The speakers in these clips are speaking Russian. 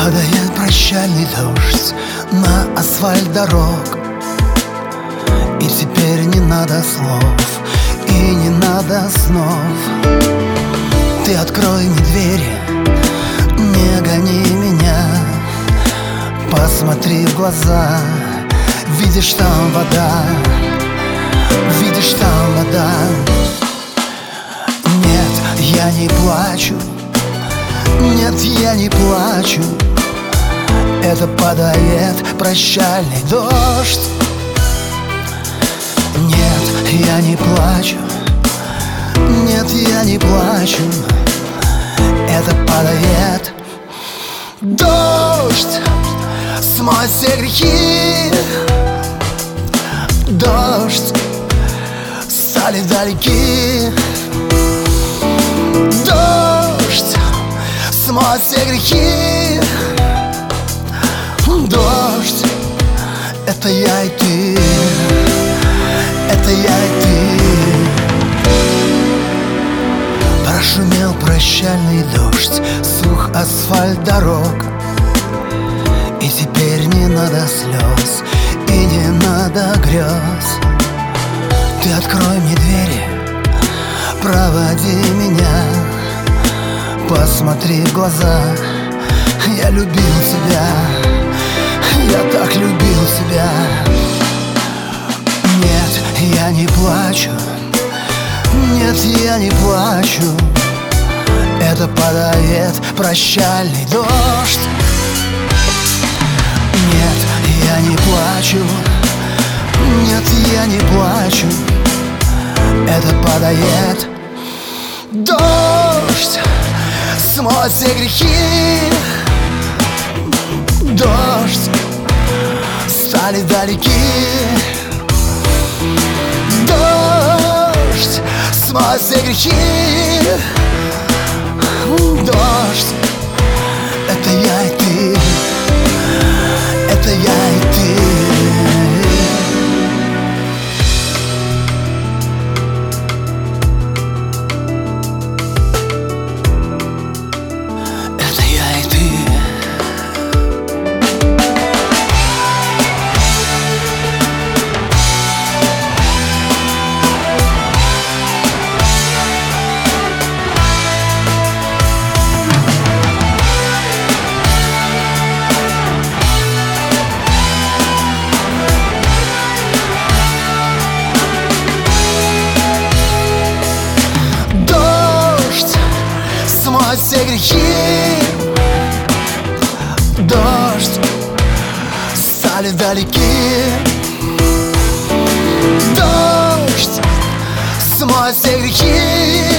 Падает прощальный дождь на асфальт дорог, и теперь не надо слов, и не надо снов. Ты открой мне двери, не гони меня, посмотри в глаза. Видишь, там вода, видишь, там вода. Нет, я не плачу, нет, я не плачу. Это падает прощальный дождь. Нет, я не плачу, нет, я не плачу. Это падает дождь. Смой все грехи, дождь, стали далеки. Дождь, смой все грехи. Дождь, это я и ты, это я и ты. Прошумел прощальный дождь, сух асфальт дорог, и теперь не надо слез, и не надо грез. Ты открой мне двери, проводи меня, посмотри в глаза. Я любил тебя, я так любил тебя. Нет, я не плачу, нет, я не плачу. Это падает прощальный дождь. Нет, я не плачу, нет, я не плачу. Это падает дождь. Смой все грехи. Дождь, стали далеки. Дождь, смой все грехи. Дождь, это я и ты, это я и ты. Смой все грехи. Дождь, стали далеки. Дождь, смой все грехи.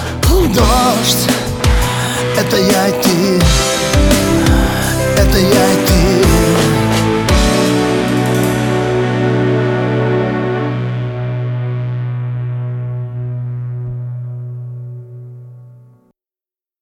Дождь, это я и ты, это я и ты.